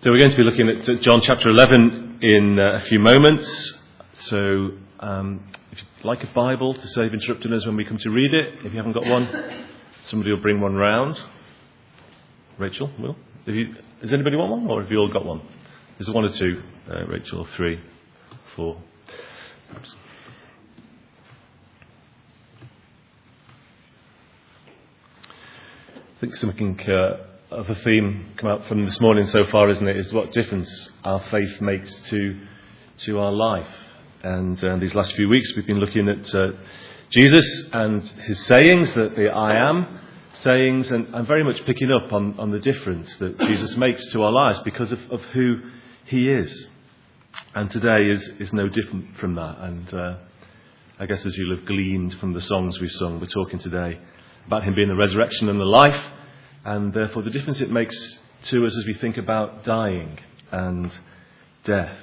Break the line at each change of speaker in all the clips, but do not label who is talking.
So we're going to be looking at John chapter 11 in a few moments. So if you'd like a Bible to save interrupting us when we come to read it, if you haven't got one, somebody will bring one round. Rachel will. Does anybody want one, or have you all got one? Is there one or two, Rachel, or three, four? Perhaps. I think something of a theme come out from this morning so far, isn't it? Is what difference our faith makes to our life. And these last few weeks we've been looking at Jesus and his sayings, the I am sayings, and very much picking up on the difference that Jesus makes to our lives because of who he is. And today is no different from that. And I guess as you'll have gleaned from the songs we've sung, we're talking today about him being the resurrection and the life, and therefore the difference it makes to us as we think about dying and death.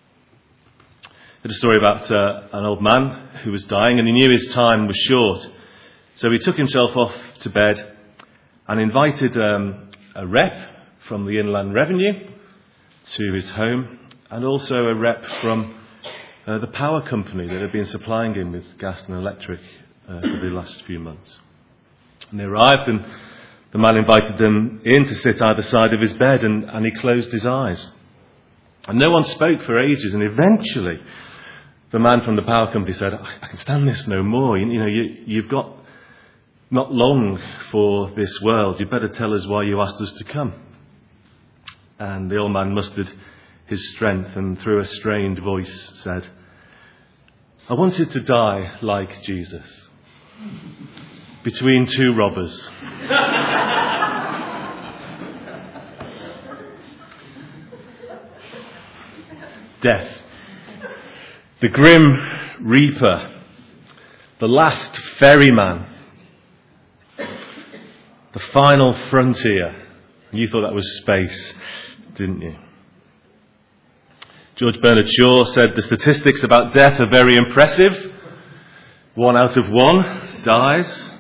I had a story about an old man who was dying, and he knew his time was short. So he took himself off to bed and invited a rep from the Inland Revenue to his home, and also a rep from the power company that had been supplying him with gas and electric for the last few months. And they arrived, and the man invited them in to sit either side of his bed, and he closed his eyes. And no one spoke for ages, and eventually the man from the power company said, I can stand this no more. You've got not long for this world. You'd better tell us why you asked us to come. And the old man mustered his strength and through a strained voice said, I wanted to die like Jesus, between two robbers. Death, the grim reaper, the last ferryman, the final frontier. You thought that was space, didn't you? George Bernard Shaw said the statistics about death are very impressive. 1 out of 1 dies.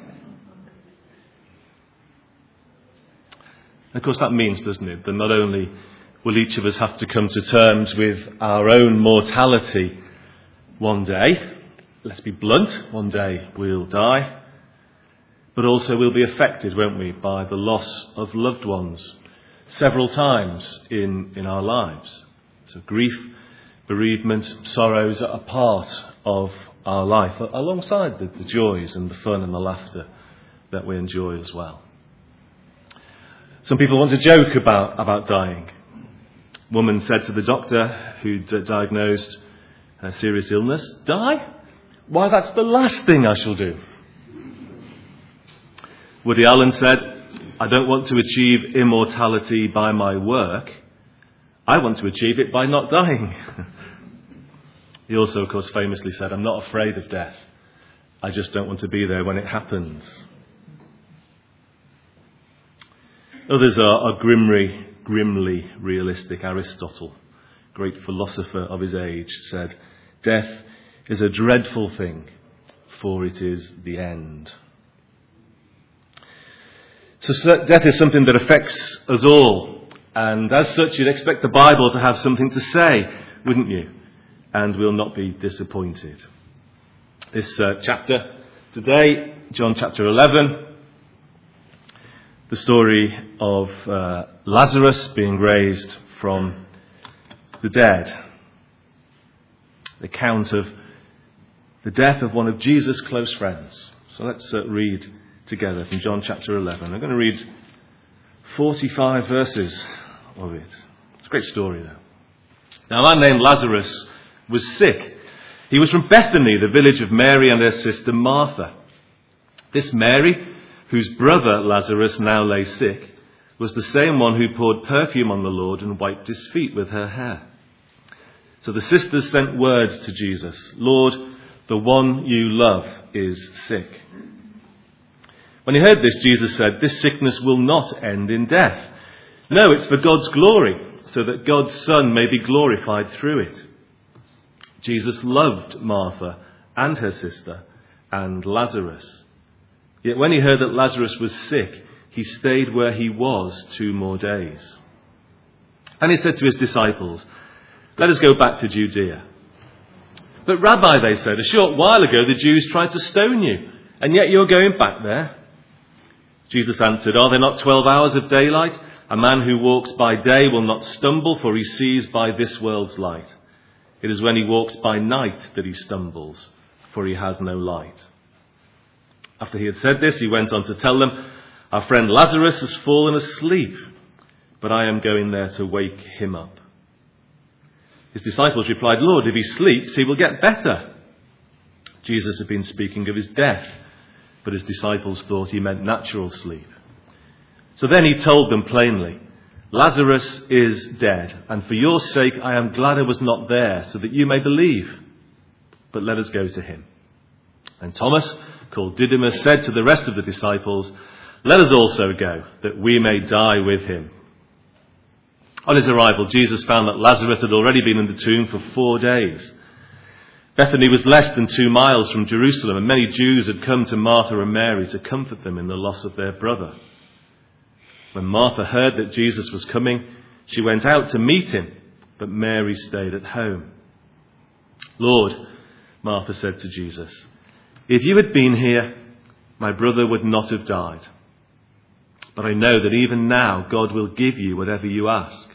Of course, that means, doesn't it, that not only will each of us have to come to terms with our own mortality one day, let's be blunt, one day we'll die, but also we'll be affected, won't we, by the loss of loved ones several times in our lives. So grief, bereavement, sorrows are a part of our life, alongside the joys and the fun and the laughter that we enjoy as well. Some people want to joke about dying. A woman said to the doctor who'd diagnosed a serious illness, die? Why, that's the last thing I shall do. Woody Allen said, I don't want to achieve immortality by my work. I want to achieve it by not dying. He also, of course, famously said, I'm not afraid of death. I just don't want to be there when it happens. Others are grimly realistic. Aristotle, great philosopher of his age, said, death is a dreadful thing, for it is the end. So death is something that affects us all. And as such, you'd expect the Bible to have something to say, wouldn't you? And we'll not be disappointed. This chapter today, John chapter 11, the story of Lazarus being raised from the dead. The account of the death of one of Jesus' close friends. So let's read together from John chapter 11. I'm going to read 45 verses of it. It's a great story, though. Now, a man named Lazarus was sick. He was from Bethany, the village of Mary and her sister Martha. This Mary, whose brother Lazarus now lay sick, was the same one who poured perfume on the Lord and wiped his feet with her hair. So the sisters sent word to Jesus, Lord, the one you love is sick. When he heard this, Jesus said, this sickness will not end in death. No, it's for God's glory, so that God's Son may be glorified through it. Jesus loved Martha and her sister and Lazarus. Yet when he heard that Lazarus was sick, he stayed where he was 2 more days. And he said to his disciples, "Let us go back to Judea." "But Rabbi," they said, "a short while ago the Jews tried to stone you, and yet you're going back there." Jesus answered, "Are there not 12 hours of daylight? A man who walks by day will not stumble, for he sees by this world's light. It is when he walks by night that he stumbles, for he has no light." After he had said this, he went on to tell them, "Our friend Lazarus has fallen asleep, but I am going there to wake him up." His disciples replied, "Lord, if he sleeps, he will get better." Jesus had been speaking of his death, but his disciples thought he meant natural sleep. So then he told them plainly, "Lazarus is dead, and for your sake I am glad I was not there, so that you may believe. But let us go to him." And Thomas, called Didymus, said to the rest of the disciples, "Let us also go, that we may die with him." On his arrival, Jesus found that Lazarus had already been in the tomb for 4 days. Bethany was less than 2 miles from Jerusalem, and many Jews had come to Martha and Mary to comfort them in the loss of their brother. When Martha heard that Jesus was coming, she went out to meet him, but Mary stayed at home. "Lord," Martha said to Jesus, "if you had been here, my brother would not have died. But I know that even now God will give you whatever you ask."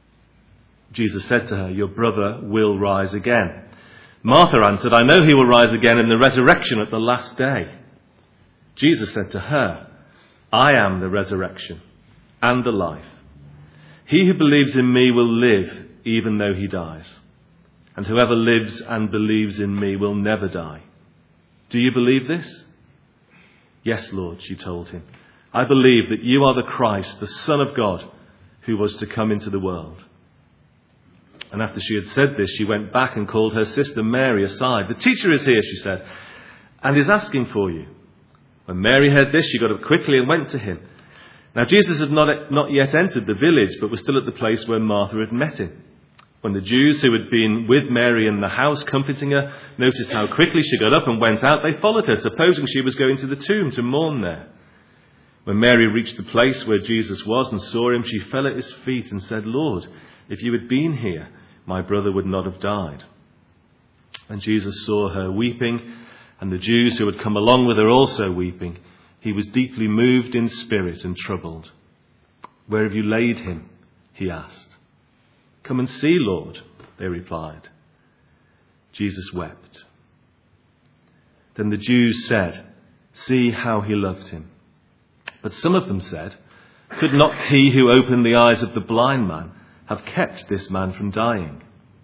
Jesus said to her, "Your brother will rise again." Martha answered, "I know he will rise again in the resurrection at the last day." Jesus said to her, "I am the resurrection and the life. He who believes in me will live even though he dies. And whoever lives and believes in me will never die. Do you believe this?" "Yes, Lord," she told him. "I believe that you are the Christ, the Son of God, who was to come into the world." And after she had said this, she went back and called her sister Mary aside. "The teacher is here," she said, "and is asking for you." When Mary heard this, she got up quickly and went to him. Now Jesus had not yet entered the village, but was still at the place where Martha had met him. When the Jews who had been with Mary in the house comforting her noticed how quickly she got up and went out, they followed her, supposing she was going to the tomb to mourn there. When Mary reached the place where Jesus was and saw him, she fell at his feet and said, "Lord, if you had been here, my brother would not have died." When Jesus saw her weeping, and the Jews who had come along with her also weeping, he was deeply moved in spirit and troubled. "Where have you laid him?" he asked. "Come and see, Lord," they replied. Jesus wept. Then the Jews said, "See how he loved him." But some of them said, "Could not he who opened the eyes of the blind man have kept this man from dying?"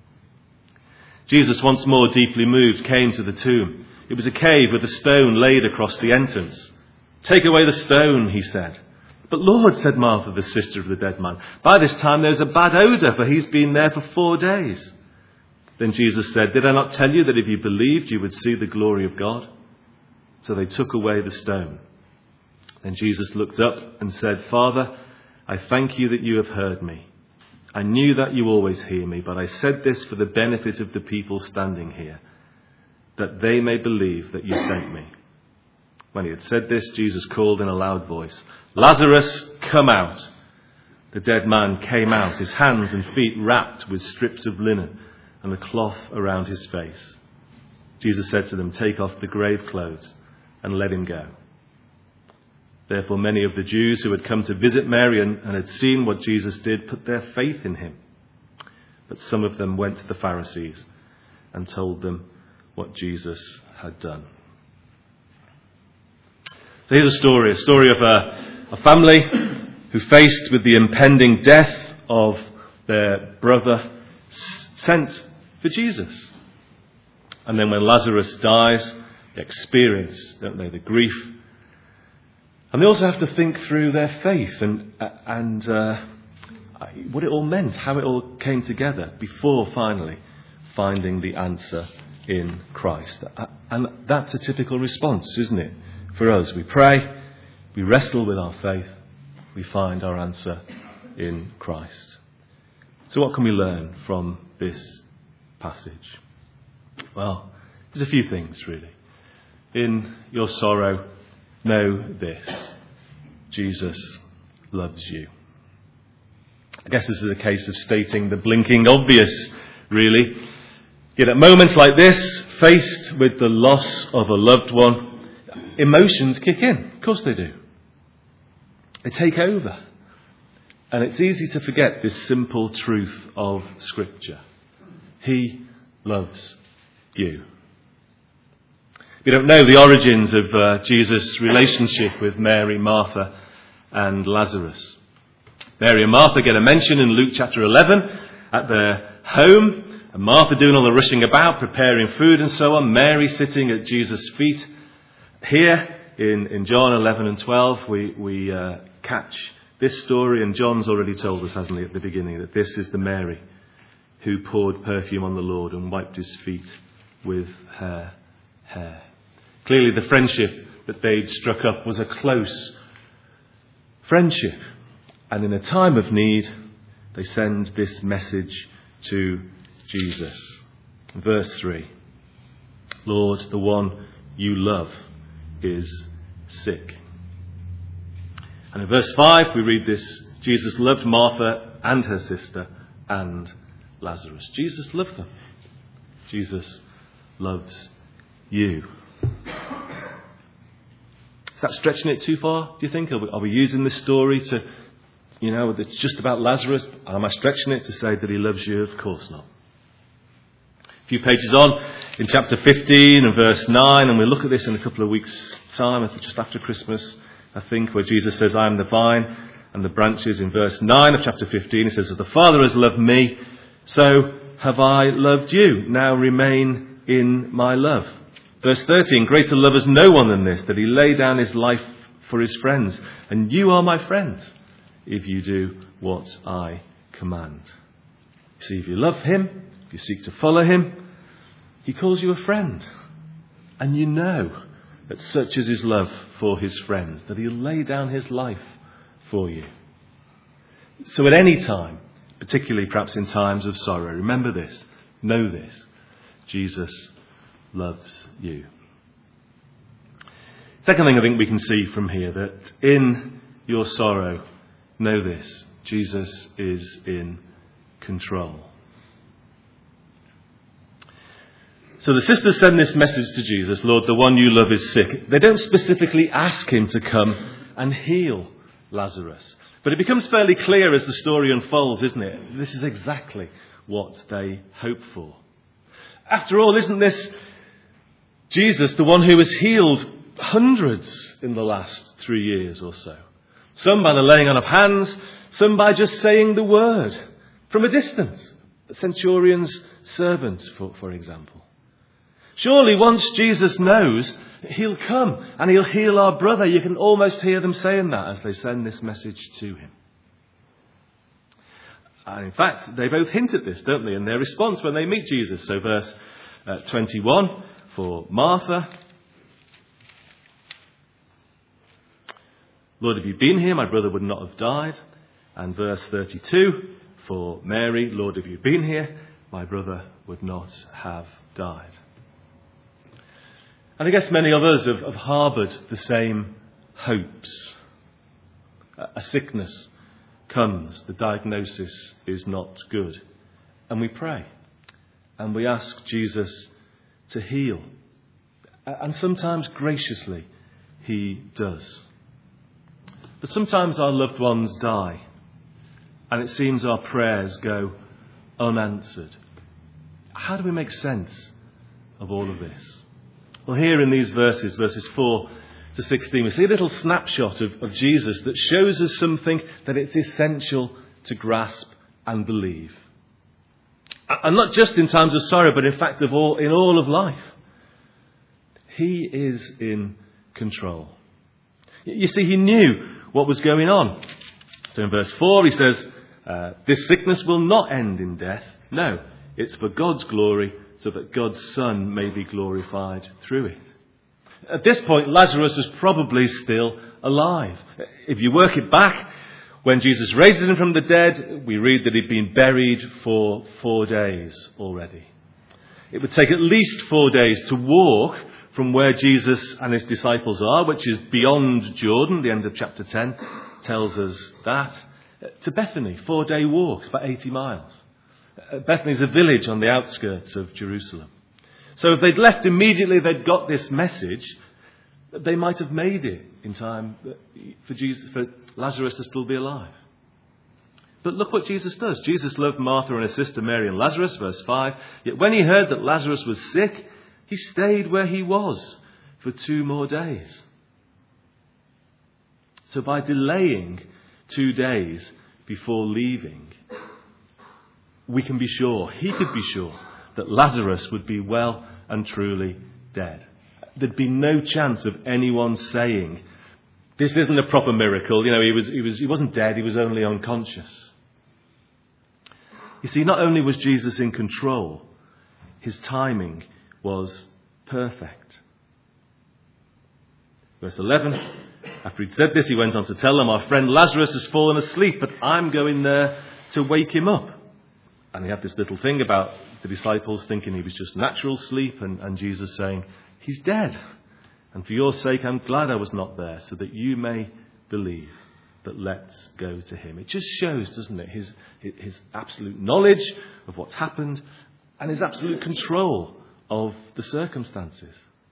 Jesus, once more deeply moved, came to the tomb. It was a cave with a stone laid across the entrance. "Take away the stone," he said. "But Lord," said Martha, the sister of the dead man, "by this time there's a bad odour, for he's been there for 4 days." Then Jesus said, "Did I not tell you that if you believed, you would see the glory of God?" So they took away the stone. Then Jesus looked up and said, "Father, I thank you that you have heard me. I knew that you always hear me, but I said this for the benefit of the people standing here, that they may believe that you sent me." When he had said this, Jesus called in a loud voice, "Lazarus, come out." The dead man came out, his hands and feet wrapped with strips of linen and a cloth around his face. Jesus said to them, "Take off the grave clothes and let him go." Therefore many of the Jews who had come to visit Mary and had seen what Jesus did put their faith in him. But some of them went to the Pharisees and told them what Jesus had done. So here's a story of a family who, faced with the impending death of their brother, sent for Jesus. And then when Lazarus dies, they experience, don't they, the grief. And they also have to think through their faith and what it all meant, how it all came together before finally finding the answer in Christ. And that's a typical response, isn't it? For us, we pray, we wrestle with our faith, we find our answer in Christ. So what can we learn from this passage? Well, there's a few things really. In your sorrow, know this: Jesus loves you. I guess this is a case of stating the blinking obvious, really. Yet at moments like this, faced with the loss of a loved one, emotions kick in. Of course they do. They take over. And it's easy to forget this simple truth of Scripture. He loves you. We don't know the origins of Jesus' relationship with Mary, Martha and Lazarus. Mary and Martha get a mention in Luke chapter 11 at their home. And Martha doing all the rushing about, preparing food and so on. Mary sitting at Jesus' feet. Here in John 11 and 12 we catch this story, and John's already told us, hasn't he, at the beginning, that this is the Mary who poured perfume on the Lord and wiped his feet with her hair. Clearly the friendship that they'd struck up was a close friendship. And in a time of need, they send this message to Jesus. Verse 3. Lord, the one you love is sick. And in verse 5 we read this: Jesus loved Martha and her sister and Lazarus. Jesus loved them. Jesus loves you. Is that stretching it too far, do you think? Are we using this story to, it's just about Lazarus? Am I stretching it to say that he loves you? Of course not. A few pages on, in chapter 15 and verse 9, and we'll look at this in a couple of weeks' time, just after Christmas, I think, where Jesus says, I am the vine and the branches. In verse 9 of chapter 15, he says, as the Father has loved me, so have I loved you. Now remain in my love. Verse 13, greater love has no one than this, that he lay down his life for his friends. And you are my friends, if you do what I command. See, if you love him, if you seek to follow him, he calls you a friend. And you know that such is his love for his friends, that he'll lay down his life for you. So at any time, particularly perhaps in times of sorrow, remember this, know this: Jesus loves you. Second thing I think we can see from here, that in your sorrow, know this: Jesus is in control. So the sisters send this message to Jesus: Lord, the one you love is sick. They don't specifically ask him to come and heal Lazarus. But it becomes fairly clear as the story unfolds, isn't it? This is exactly what they hope for. After all, isn't this Jesus, the one who has healed hundreds in the last 3 years or so? Some by the laying on of hands, some by just saying the word from a distance. The centurion's servant, for example. Surely once Jesus knows, he'll come and he'll heal our brother. You can almost hear them saying that as they send this message to him. And in fact, they both hint at this, don't they, in their response when they meet Jesus. So verse 21 for Martha: Lord, if you'd been here, my brother would not have died. And verse 32 for Mary: Lord, if you'd been here, my brother would not have died. And I guess many of us have harboured the same hopes. A sickness comes, the diagnosis is not good, and we pray and we ask Jesus to heal, and sometimes graciously he does. But sometimes our loved ones die, and it seems our prayers go unanswered. How do we make sense of all of this? Well, here in these verses 4 to 16, we see a little snapshot of Jesus that shows us something that it's essential to grasp and believe. And not just in times of sorrow, but in fact in all of life. He is in control. You see, he knew what was going on. So in verse 4 he says, this sickness will not end in death. No, it's for God's glory, so that God's Son may be glorified through it. At this point, Lazarus was probably still alive. If you work it back, when Jesus raised him from the dead, we read that he'd been buried for 4 days already. It would take at least 4 days to walk from where Jesus and his disciples are, which is beyond Jordan. The end of chapter 10 tells us that. to Bethany, 4-day walk, about 80 miles. Bethany is a village on the outskirts of Jerusalem. So if they'd left immediately, they'd got this message, they might have made it in time for Lazarus to still be alive. But look what Jesus does. Jesus loved Martha and her sister Mary and Lazarus, verse 5. Yet when he heard that Lazarus was sick, he stayed where he was for 2 more days. So by delaying 2 days before leaving, we can be sure, he could be sure, that Lazarus would be well and truly dead. There'd be no chance of anyone saying, this isn't a proper miracle. He wasn't dead, he was only unconscious. You see, not only was Jesus in control, his timing was perfect. Verse 11, after he'd said this, he went on to tell them, our friend Lazarus has fallen asleep, but I'm going there to wake him up. And he had this little thing about the disciples thinking he was just natural sleep, and Jesus saying, he's dead. And for your sake, I'm glad I was not there, so that you may believe. But let's go to him. It just shows, doesn't it, his absolute knowledge of what's happened and his absolute control of the circumstances.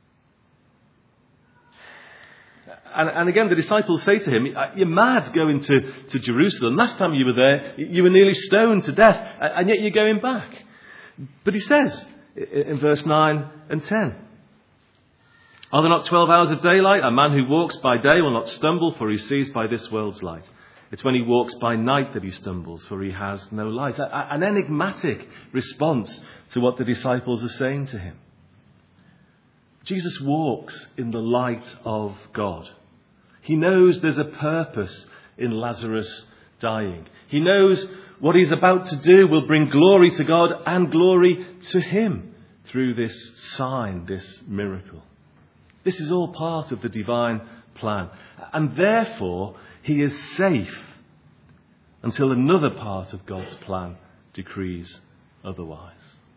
And again, the disciples say to him, you're mad going to Jerusalem. Last time you were there, you were nearly stoned to death, and yet you're going back. But he says in verse 9 and 10, are there not 12 hours of daylight? A man who walks by day will not stumble, for he sees by this world's light. It's when he walks by night that he stumbles, for he has no light. An enigmatic response to what the disciples are saying to him. Jesus walks in the light of God. He knows there's a purpose in Lazarus dying. He knows what he's about to do will bring glory to God and glory to him through this sign, this miracle. This is all part of the divine plan. And therefore, he is safe until another part of God's plan decrees otherwise.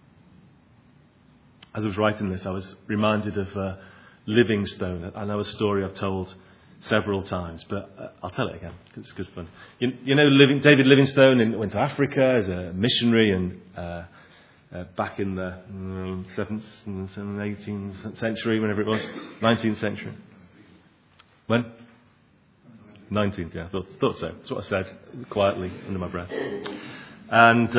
As I was writing this, I was reminded of Livingstone. I know a story I've told several times, but I'll tell it again because it's good fun. You know, David Livingstone went to Africa as a missionary, and back in the 7th and 18th century, whenever it was, 19th century. When? 19th, yeah, thought so. That's what I said quietly under my breath. And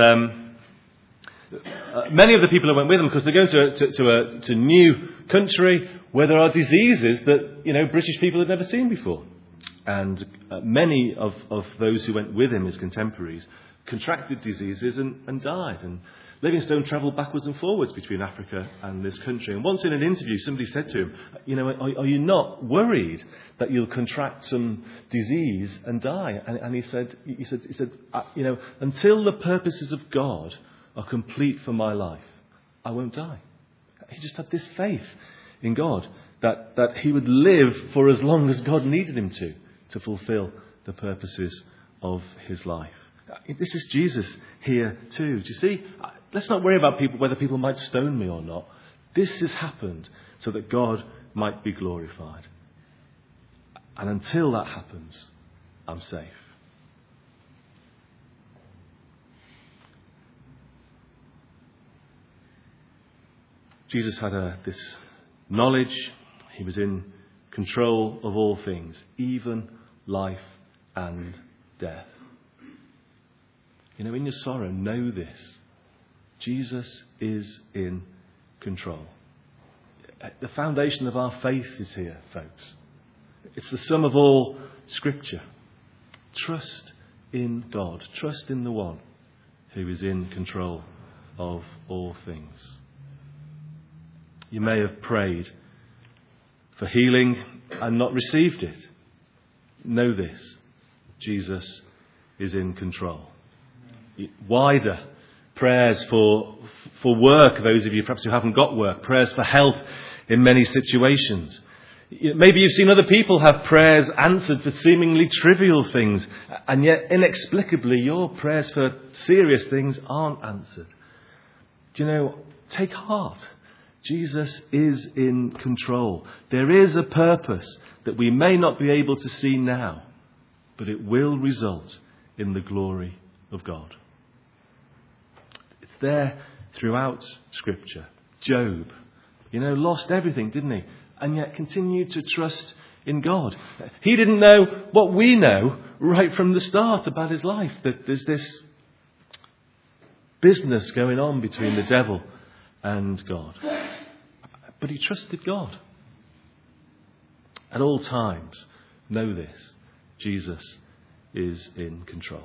many of the people who went with them, because they're going to a new country where there are diseases that, British people had never seen before. And many of those who went with him, his contemporaries, contracted diseases and died. And Livingstone travelled backwards and forwards between Africa and this country. And once in an interview, somebody said to him, are you not worried that you'll contract some disease and die? And he said, until the purposes of God are complete for my life, I won't die. He just had this faith in God that he would live for as long as God needed him to fulfill the purposes of his life. This is Jesus here too. Do you see? Let's not worry about whether people might stone me or not. This has happened so that God might be glorified. And until that happens, I'm safe. Jesus had this knowledge. He was in control of all things, even life and death. In your sorrow, know this. Jesus is in control. The foundation of our faith is here, folks. It's the sum of all Scripture. Trust in God. Trust in the one who is in control of all things. You may have prayed for healing and not received it. Know this. Jesus is in control. Wider prayers for work, those of you perhaps who haven't got work, prayers for help in many situations. Maybe you've seen other people have prayers answered for seemingly trivial things, and yet inexplicably your prayers for serious things aren't answered. Take heart. Jesus is in control. There is a purpose that we may not be able to see now, but it will result in the glory of God. It's there throughout Scripture. Job, lost everything, didn't he? And yet continued to trust in God. He didn't know what we know right from the start about his life, that there's this business going on between the devil and God. But he trusted God. At all times, know this: Jesus is in control.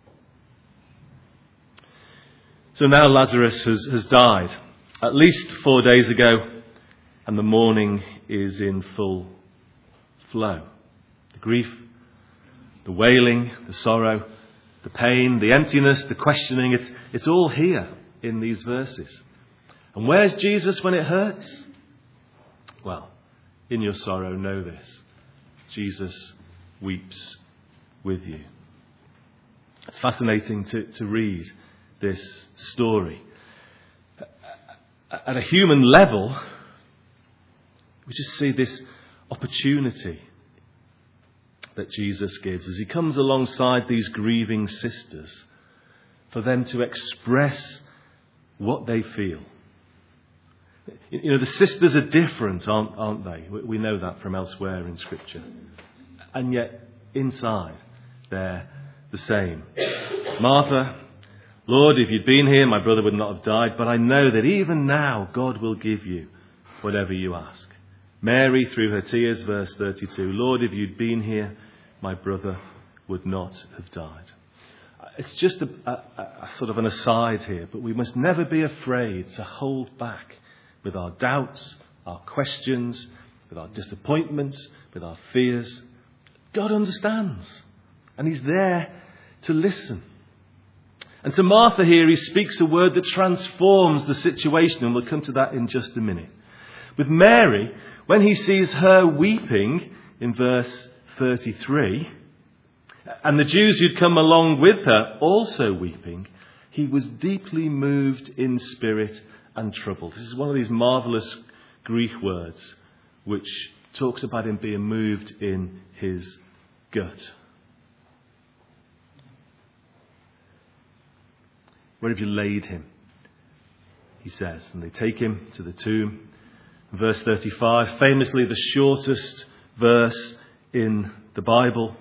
So now Lazarus has died at least 4 days ago, and the mourning is in full flow. The grief, the wailing, the sorrow, the pain, the emptiness, the questioning, it's all here in these verses. And where's Jesus when it hurts? Well, in your sorrow, know this: Jesus weeps with you. It's fascinating to read this story. At a human level, we just see this opportunity that Jesus gives as he comes alongside these grieving sisters for them to express what they feel. The sisters are different, aren't they? We know that from elsewhere in Scripture. And yet, inside, they're the same. Martha, Lord, if you'd been here, my brother would not have died, but I know that even now God will give you whatever you ask. Mary, through her tears, verse 32, Lord, if you'd been here, my brother would not have died. It's just a sort of an aside here, but we must never be afraid to hold back with our doubts, our questions, with our disappointments, with our fears. God understands, and he's there to listen. And to Martha here, he speaks a word that transforms the situation, and we'll come to that in just a minute. With Mary, when he sees her weeping in verse 33, and the Jews who'd come along with her also weeping, he was deeply moved in spirit and troubled. This is one of these marvellous Greek words which talks about him being moved in his gut. Where have you laid him? He says. And they take him to the tomb. Verse 35, famously the shortest verse in the Bible,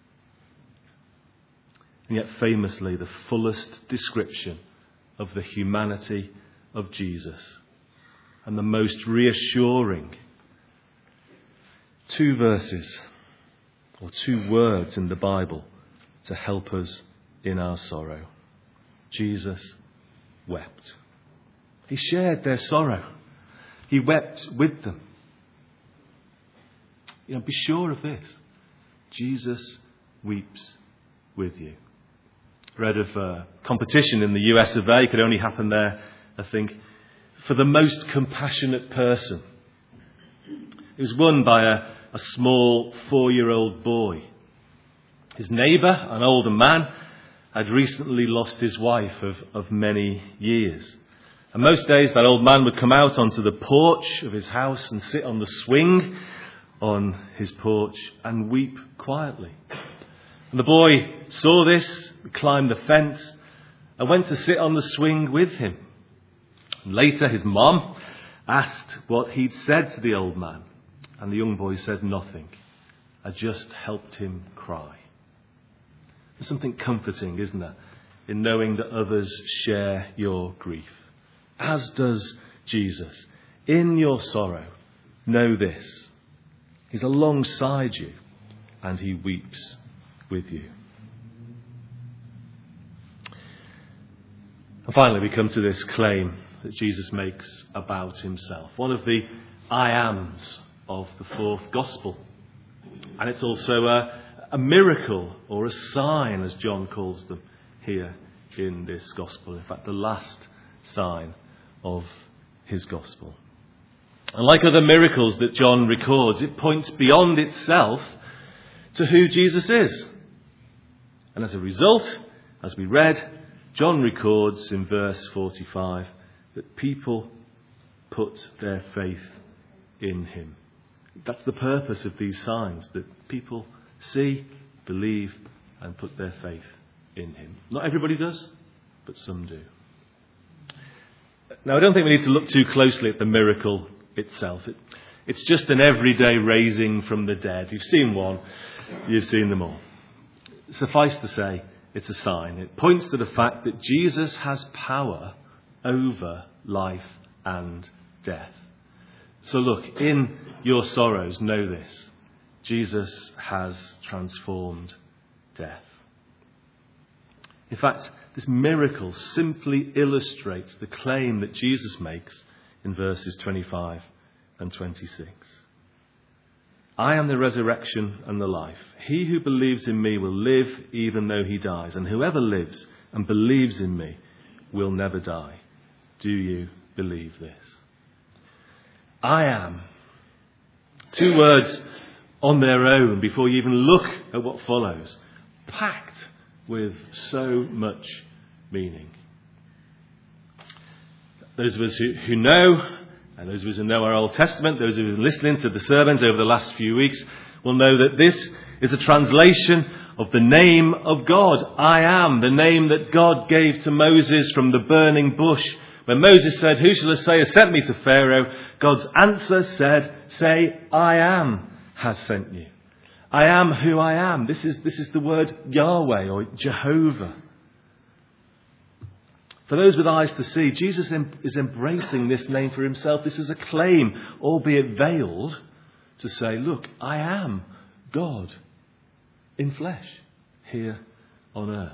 and yet famously the fullest description of the humanity of Jesus, and the most reassuring 2 verses or 2 words in the Bible to help us in our sorrow. Jesus wept. He shared their sorrow. He wept with them. Be sure of this: Jesus weeps with you. Read of a competition in the US of A. Could only happen there, I think, for the most compassionate person. It was won by a small 4-year-old boy. His neighbour, an older man, had recently lost his wife of many years. And most days that old man would come out onto the porch of his house and sit on the swing on his porch and weep quietly. And the boy saw this, climbed the fence, and went to sit on the swing with him. And later his mom asked what he'd said to the old man. And the young boy said nothing. I just helped him cry. There's something comforting, isn't there, in knowing that others share your grief. As does Jesus. In your sorrow, know this: he's alongside you and he weeps with you. And finally, we come to this claim that Jesus makes about himself. One of the I ams of the 4th Gospel. And it's also a miracle or a sign, as John calls them here in this Gospel. In fact, the last sign of his Gospel. And like other miracles that John records, it points beyond itself to who Jesus is. And as a result, as we read, John records in verse 45 that people put their faith in him. That's the purpose of these signs, that people see, believe, and put their faith in him. Not everybody does, but some do. Now, I don't think we need to look too closely at the miracle itself. It's just an everyday raising from the dead. You've seen one, you've seen them all. Suffice to say, it's a sign. It points to the fact that Jesus has power over life and death. So look, in your sorrows, know this. Jesus has transformed death. In fact, this miracle simply illustrates the claim that Jesus makes in verses 25 and 26. I am the resurrection and the life. He who believes in me will live even though he dies, and whoever lives and believes in me will never die. Do you believe this? I am. 2 words on their own before you even look at what follows, packed with so much meaning. Those of us who know, and those of us who know our Old Testament, those of us who are listening to the sermons over the last few weeks, will know that this is a translation of the name of God. I am, the name that God gave to Moses from the burning bush. When Moses said, "Who shall I say has sent me to Pharaoh?" God's answer said, "Say, I am has sent you." I am who I am. This is the word Yahweh or Jehovah. For those with eyes to see, Jesus is embracing this name for himself. This is a claim, albeit veiled, to say, look, I am God in flesh here on earth.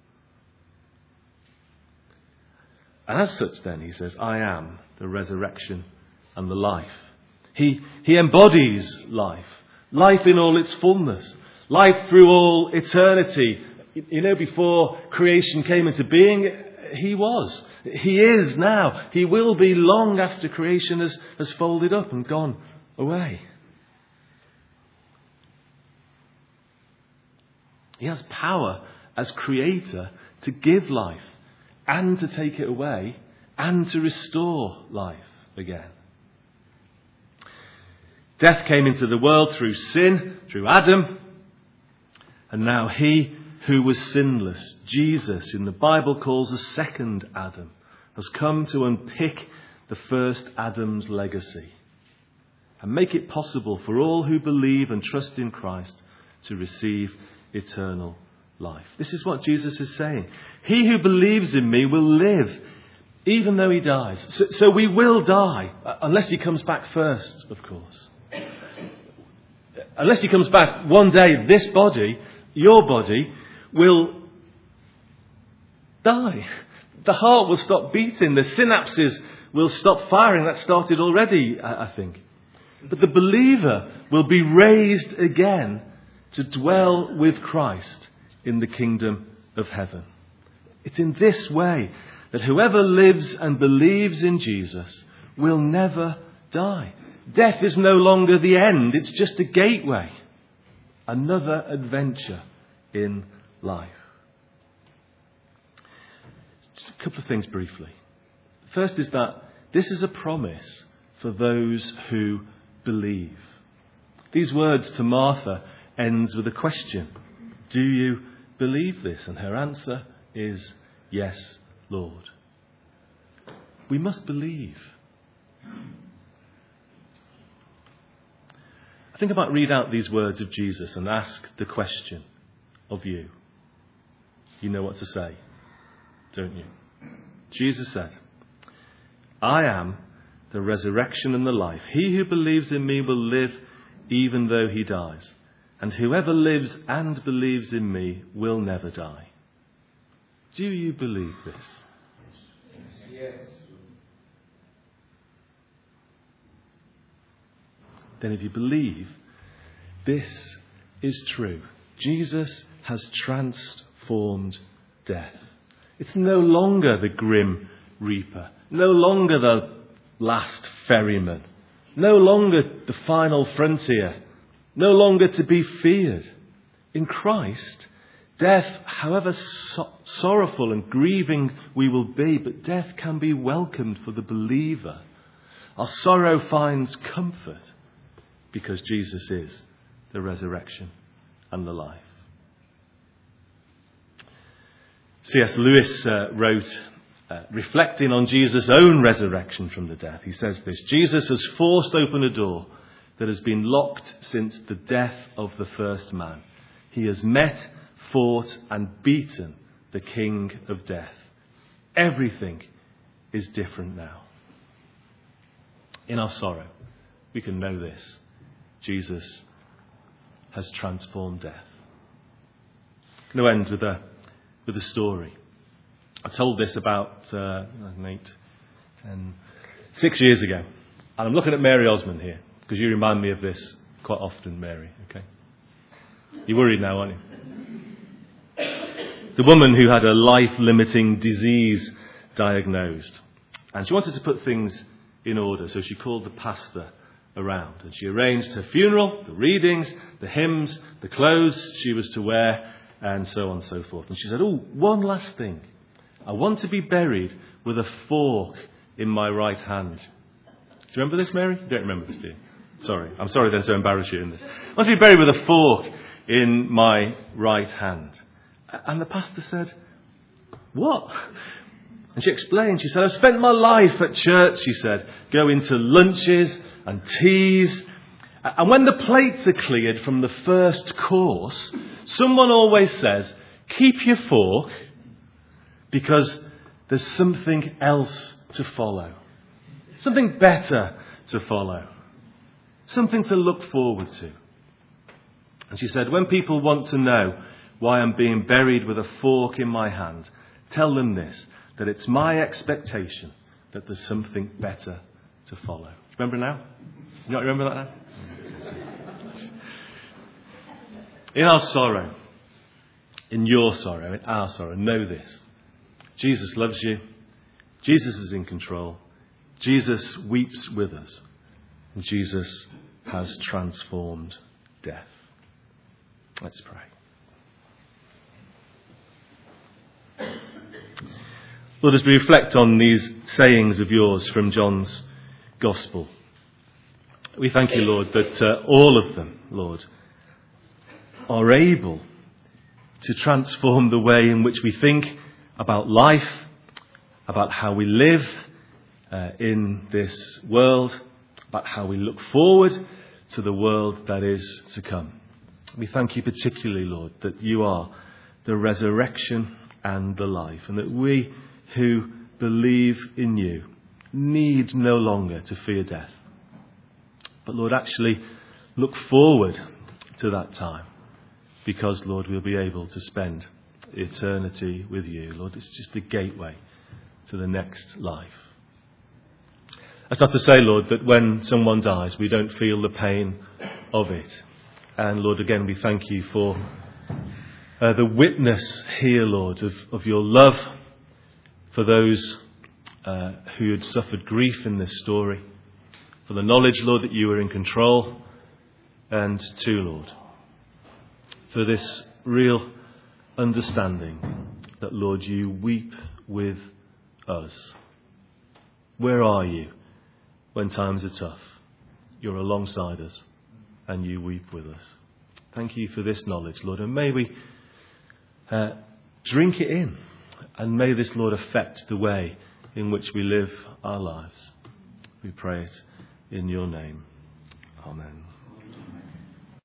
And as such then, he says, I am the resurrection and the life. He embodies life. Life in all its fullness. Life through all eternity. You know, before creation came into being, he was. He is now. He will be long after creation has folded up and gone away. He has power as creator to give life and to take it away and to restore life again. Death came into the world through sin, through Adam, and now he who was sinless, Jesus, whom the Bible calls the second Adam, has come to unpick the first Adam's legacy and make it possible for all who believe and trust in Christ to receive eternal life. This is what Jesus is saying. He who believes in me will live even though he dies. So we will die, unless he comes back first, of course. Unless he comes back one day, this body, your body, will die. The heart will stop beating. The synapses will stop firing. That started already, I think. But the believer will be raised again to dwell with Christ in the kingdom of heaven. It's in this way that whoever lives and believes in Jesus will never die. Death is no longer the end. It's just a gateway. Another adventure in life. Just a couple of things briefly. First is that this is a promise for those who believe. These words to Martha ends with a question. Do you believe this? And her answer is, yes, Lord. We must believe. I think I might read out these words of Jesus and ask the question of you. You know what to say, don't you? Jesus said, I am the resurrection and the life. He who believes in me will live even though he dies. And whoever lives and believes in me will never die. Do you believe this?
Yes.
Then if you believe, this is true. Jesus has transformed death. It's no longer the grim reaper, no longer the last ferryman, no longer the final frontier, no longer to be feared. In Christ, death, however sorrowful and grieving we will be, but death can be welcomed for the believer. Our sorrow finds comfort because Jesus is the resurrection and the life. C.S. Lewis wrote, reflecting on Jesus' own resurrection from the death, he says this: Jesus has forced open a door that has been locked since the death of the first man. He has met, fought and beaten the king of death. Everything is different now. In our sorrow, we can know this: Jesus has transformed death. I'm going to end with a story. I told this about 6 years ago. And I'm looking at Mary Osmond here, because you remind me of this quite often, Mary. Okay? You're worried now, aren't you? The woman who had a life-limiting disease diagnosed. And she wanted to put things in order, so she called the pastor around. And she arranged her funeral, the readings, the hymns, the clothes she was to wear, and so on and so forth. And she said, one last thing. I want to be buried with a fork in my right hand. Do you remember this, Mary? You don't remember this, do you? Sorry. I'm sorry then to embarrass you in this. I want to be buried with a fork in my right hand. And the pastor said, what? And she explained. She said, I've spent my life at church, she said, going to lunches and teas. And when the plates are cleared from the first course, someone always says, keep your fork, because there's something else to follow. Something better to follow. Something to look forward to. And she said, when people want to know why I'm being buried with a fork in my hand, tell them this, that it's my expectation that there's something better to follow. Remember now? You not remember that now? In our sorrow, in your sorrow, in our sorrow, know this: Jesus loves you. Jesus is in control. Jesus weeps with us. And Jesus has transformed death. Let's pray. Lord, as we reflect on these sayings of yours from John's Gospel, we thank you, Lord, that all of them, Lord, are able to transform the way in which we think about life, about how we live in this world, about how we look forward to the world that is to come. We thank you particularly, Lord, that you are the resurrection and the life, and that we who believe in you need no longer to fear death, but, Lord, actually look forward to that time, because, Lord, we'll be able to spend eternity with you. Lord, it's just a gateway to the next life. That's not to say, Lord, that when someone dies, we don't feel the pain of it. And, Lord, again, we thank you for the witness here, Lord, of your love for those who had suffered grief in this story, for the knowledge, Lord, that you are in control, and too, Lord, for this real understanding that, Lord, you weep with us. Where are you when times are tough? You're alongside us and you weep with us. Thank you for this knowledge, Lord, and may we drink it in, and may this, Lord, affect the way in which we live our lives. We pray it in your name. Amen.